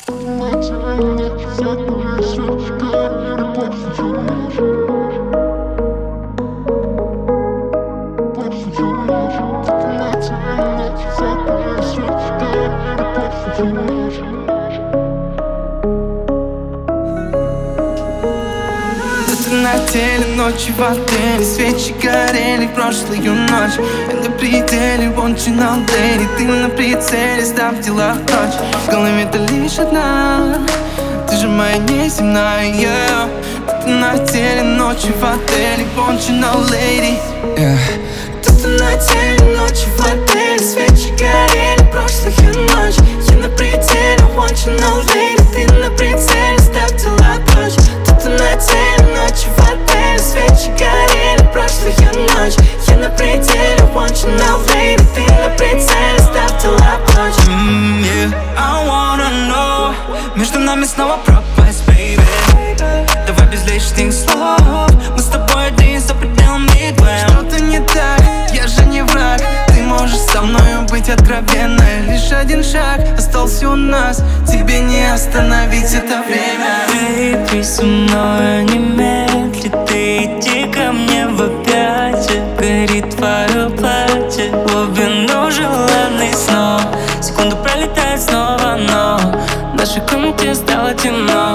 На теле ночи в отеле, свечи горели в прошлую ночь. Я на пределе, want you now, lady. Ты на прицеле, ставь дела в ночь. В голове ты лишь одна, ты же моя неземная, yeah. Ты на теле ночи в отеле, want you now, lady, yeah. Ты на теле ночи в отеле, свечи горели в прошлую ночь. Я на пределе, want you now, lady. Ты на прицеле, ставь дела в ночь. Ты на теле ночи в отеле, свечи горели в прошлую ночь. Я на пределе, want you now, lady. Ты на прицеле, ставь дела в ночь. Yeah, I wanna know, между нами снова пропасть, baby. Давай без лишних слов, мы с тобой один за пределами двоем. Что-то не так, я же не враг. Ты можешь со мною быть откровенной. Лишь один шаг остался у нас, тебе не остановить это время. Baby, со мной не медли, ты иди ко мне в объятия. Горит твое платье, глубину желанный снов. Секунду пролетает снова, но в нашей комнате стало темно.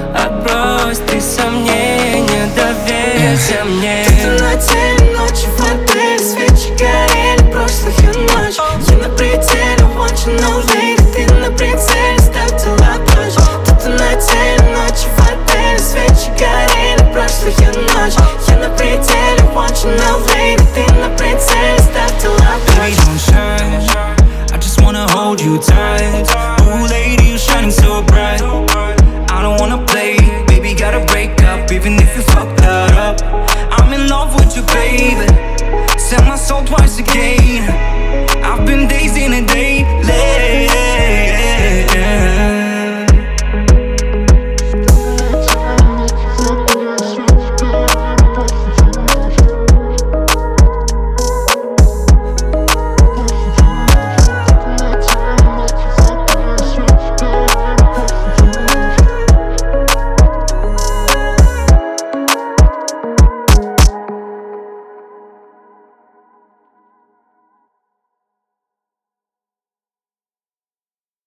Отбрось ты сомнения, доверься мне. Ты на теле ночи в отеле, свечи горели в прошлую ночь. Я на пределе, want you now, lady. Ты на прицеле, ставь дела в ночь. Ты на теле ночи в отеле, свечи горели в прошлую ночь. Я на пределе, want you now, lady. Ты на прицеле, ставь дела в Baby, ночь. don't shine, I just wanna hold you tight. Ooh, lady, you're shining so bright. I don't wanna play, baby, gotta break up, even if you fuck that up. I'm in love with you, baby. Sell my soul twice again. I've been days in a day, late.